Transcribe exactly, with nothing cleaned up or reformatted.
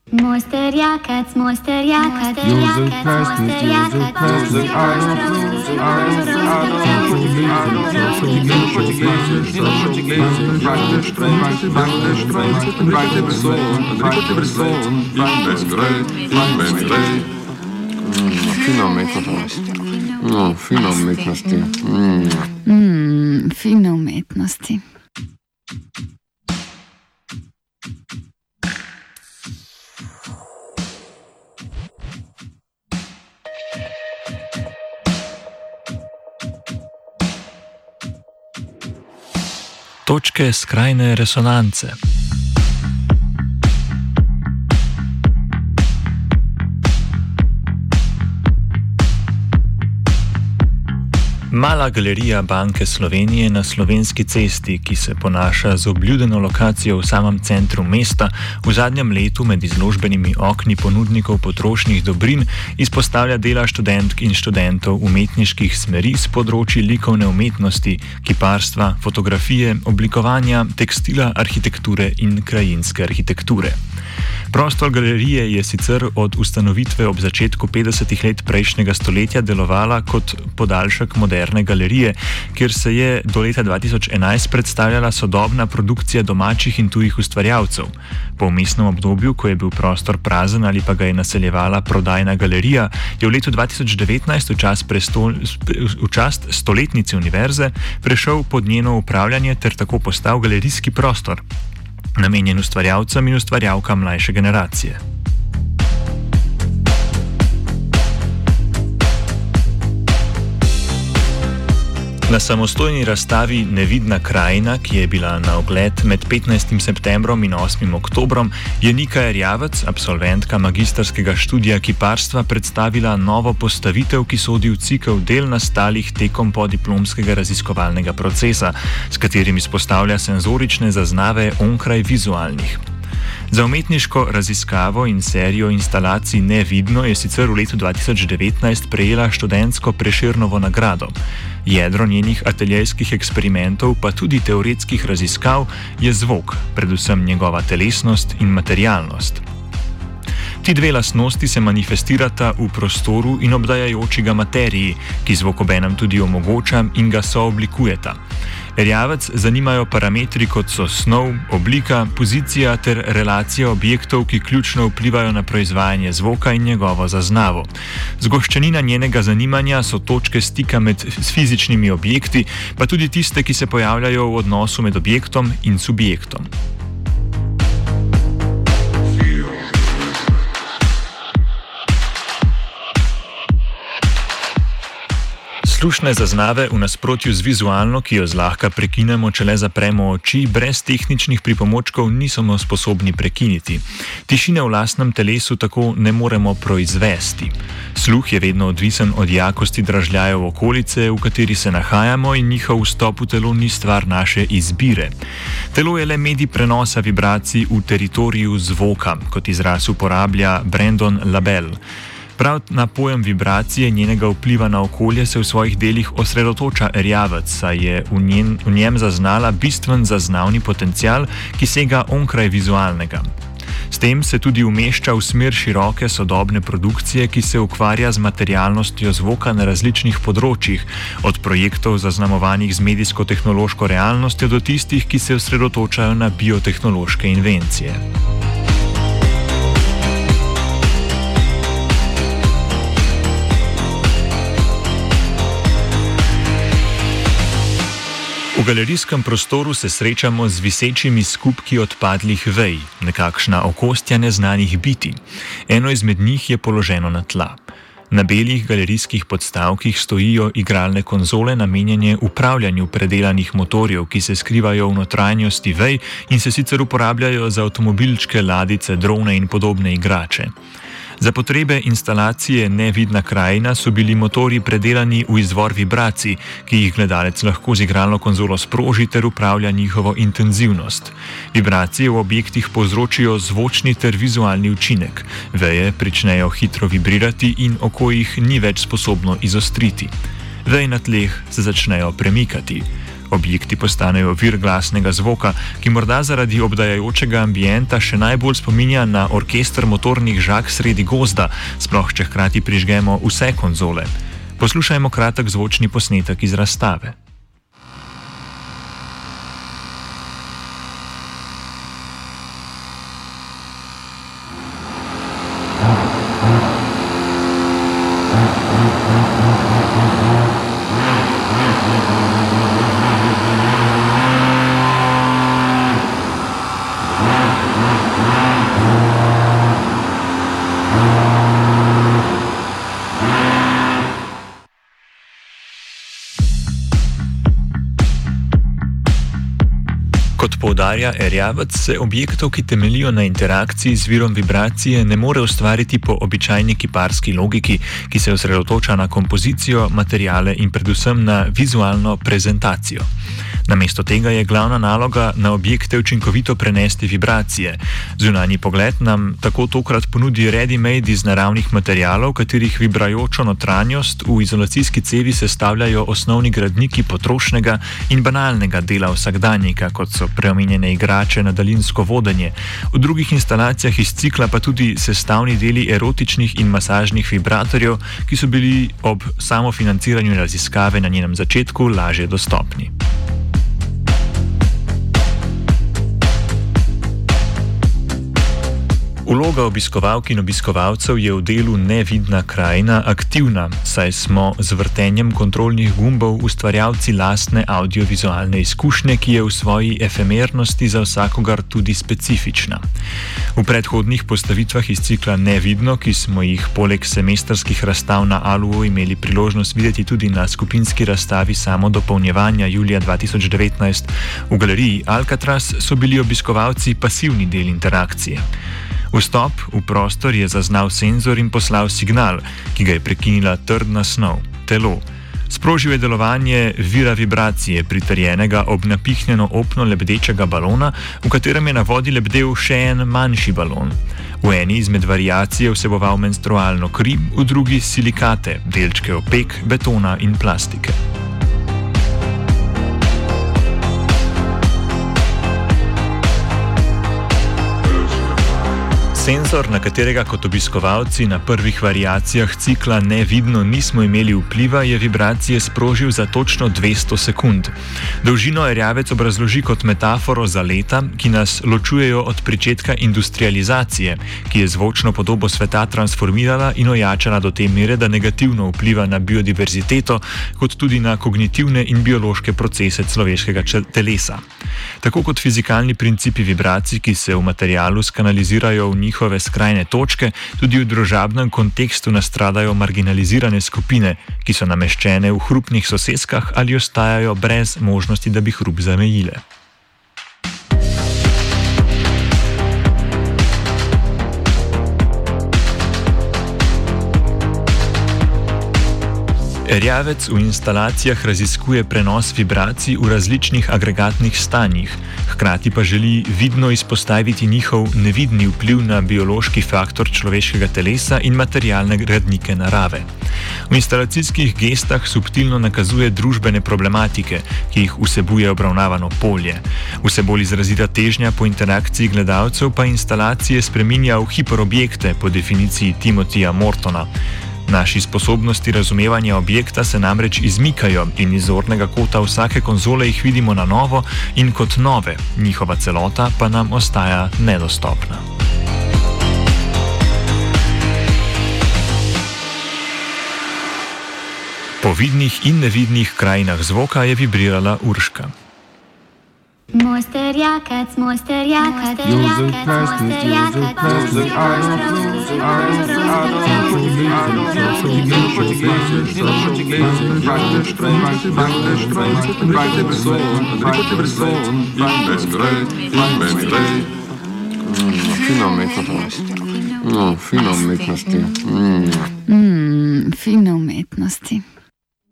Mojster Jakac, Mojster Jakac, Jakac, Mojster Jakac, Mojster Fino umetnosti. No, fino umetnosti. Mm, fino umetnosti. Točke skrajne resonance. Mala galerija Banke Slovenije na Slovenski cesti, ki se ponaša z obljudeno lokacijo v samem centru mesta, v zadnjem letu med izložbenimi okni ponudnikov potrošnih dobrin izpostavlja dela študentk in študentov umetniških smeri s področji likovne umetnosti, kiparstva, fotografije, oblikovanja, tekstila, arhitekture in krajinske arhitekture. Prostor galerije je sicer od ustanovitve ob začetku petdesetih let prejšnjega stoletja delovala kot podaljšek moderne galerije, kjer se je do leta dva tisoč enajst predstavljala sodobna produkcija domačih in tujih ustvarjalcev. Po vmesnem obdobju, ko je bil prostor prazen ali pa ga je naseljevala prodajna galerija, je v letu dva tisoč devetnajst v čast, prestol, v čast stoletnici univerze prešel pod njeno upravljanje ter tako postal galerijski prostor, namenjen ustvarjalcem in ustvarjalkam mlajše generacije. Na samostojni razstavi Nevidna krajina, ki je bila na ogled med petnajstim septembrom in osmim oktobrom, je Nika Erjavec, absolventka magistrskega študija kiparstva, predstavila novo postavitev, ki sodi v cikel del nastalih tekom podiplomskega raziskovalnega procesa, s katerim izpostavlja senzorične zaznave onkraj vizualnih. Za umetniško raziskavo in serijo instalacij Nevidno je sicer v letu dva tisoč devetnajst prejela študentsko Prešernovo nagrado. Jedro njenih ateljejskih eksperimentov, pa tudi teoretskih raziskav, je zvok, predvsem njegova telesnost in materialnost. Ti dve lastnosti se manifestirata v prostoru in obdajajoči ga materiji, ki zvok obenem tudi omogoča in ga sooblikujeta. Erjavec zanimajo parametri, kot so snov, oblika, pozicija ter relacija objektov, ki ključno vplivajo na proizvajanje zvoka in njegovo zaznavo. Zgoščenina njenega zanimanja so točke stika med fizičnimi objekti, pa tudi tiste, ki se pojavljajo v odnosu med objektom in subjektom. Slušne zaznave v nasprotju z vizualno, ki jo zlahka prekinemo, če le zapremo oči, brez tehničnih pripomočkov nismo sposobni prekiniti. Tišine v lastnem telesu tako ne moremo proizvesti. Sluh je vedno odvisen od jakosti dražljajev okolice, v kateri se nahajamo, in njihov vstop v telo ni stvar naše izbire. Telo je le medij prenosa vibracij v teritoriju zvoka, kot izraz uporablja Brandon Label. Prav na pojem vibracije njenega vpliva na okolje se v svojih delih osredotoča Erjavec, saj je v, njen, v njem zaznala bistven zaznavni potencial, ki sega onkraj vizualnega. S tem se tudi umešča v smer široke sodobne produkcije, ki se ukvarja z materialnostjo zvoka na različnih področjih, od projektov zaznamovanih z medijsko-tehnološko realnostjo do tistih, ki se osredotočajo na biotehnološke invencije. V galerijskem prostoru se srečamo z visečimi skupki odpadlih vej, nekakšna okostja neznanih bitij. Eno izmed njih je položeno na tla. Na belih galerijskih podstavkih stojijo igralne konzole, namenjene upravljanju predelanih motorjev, ki se skrivajo v notranjosti vej in se sicer uporabljajo za avtomobilčke, ladice, drone in podobne igrače. Za potrebe instalacije Nevidna krajina so bili motorji predelani v izvor vibracij, ki jih gledalec lahko z igralno konzolo sproži ter upravlja njihovo intenzivnost. Vibracije v objektih povzročijo zvočni ter vizualni učinek. Veje pričnejo hitro vibrirati in oko jih ni več sposobno izostriti. Veje na tleh se začnejo premikati. Objekti postanejo vir glasnega zvoka, ki morda zaradi obdajajočega ambienta še najbolj spominja na orkester motornih žag sredi gozda, sploh če hkrati prižgemo vse konzole. Poslušajmo kratek zvočni posnetek iz razstave. Kot poudarja Erjavec, se objektov, ki temeljijo na interakciji z virom vibracije, ne more ustvariti po običajni kiparski logiki, ki se osredotoča na kompozicijo, materiale in predvsem na vizualno prezentacijo. Namesto tega je glavna naloga na objekte učinkovito prenesti vibracije. Zunanji pogled nam tako tokrat ponudi ready-made iz naravnih materialov, katerih vibrajočo notranjost v izolacijski cevi sestavljajo osnovni gradniki potrošnega in banalnega dela vsakdanjika, kot so preomenjene igrače na daljinsko vodenje. V drugih instalacijah iz cikla pa tudi sestavni deli erotičnih in masažnih vibratorjev, ki so bili ob samofinanciranju raziskave na njenem začetku lažje dostopni. Vloga obiskovalk in obiskovalcev je v delu Nevidna krajina aktivna, saj smo z vrtenjem kontrolnih gumbov ustvarjalci lastne audiovizualne izkušnje, ki je v svoji efemernosti za vsakogar tudi specifična. V predhodnih postavitvah iz cikla Nevidno, ki smo jih poleg semestrskih razstav na Aluo imeli priložnost videti tudi na skupinski razstavi Samodopolnjevanja julija dva tisoč devetnajst v galeriji Alcatraz, so bili obiskovalci pasivni del interakcije. Vstop v prostor je zaznal senzor in poslal signal, ki ga je prekinila trdna snov, telo. Sprožil je delovanje vira vibracije, pritrjenega ob napihnjeno opno lebdečega balona, v katerem je na vodi lebdel še en manjši balon. V eni izmed variacij je vseboval menstrualno kri, v drugi silikate, delčke opek, betona in plastike. Senzor, na katerega kot obiskovalci na prvih variacijah cikla Nevidno nismo imeli vpliva, je vibracije sprožil za točno dvesto sekund. Dolžino Erjavec obrazloži kot metaforo za leta, ki nas ločujejo od pričetka industrializacije, ki je zvočno podobo sveta transformirala in ojačala do te mere, da negativno vpliva na biodiverziteto, kot tudi na kognitivne in biološke procese človeškega telesa. Tako kot fizikalni principi vibracij, ki se v materialu skanalizirajo v njihove skrajne točke, tudi v družabnem kontekstu nastradajo marginalizirane skupine, ki so nameščene v hrupnih soseskah ali ostajajo brez možnosti, da bi hrup zamejile. Erjavec v instalacijah raziskuje prenos vibracij v različnih agregatnih stanjih, hkrati pa želi vidno izpostaviti njihov nevidni vpliv na biološki faktor človeškega telesa in materialne gradnike narave. V instalacijskih gestah subtilno nakazuje družbene problematike, ki jih vsebuje obravnavano polje. Vse bolj izrazita težnja po interakciji gledalcev pa instalacije spreminja v hiperobjekte po definiciji Timothija Mortona. Naši sposobnosti razumevanja objekta se namreč izmikajo in iz zornega kota vsake konzole jih vidimo na novo in kot nove, njihova celota pa nam ostaja nedostopna. Po vidnih in nevidnih krajinah zvoka je vibrirala Urška. Mojster Jakac, mojster Jakac, Jozef Krasnic, Jozef Krasnic, Fino umetnost. No, fino umetnosti. Mm, fino umetnosti.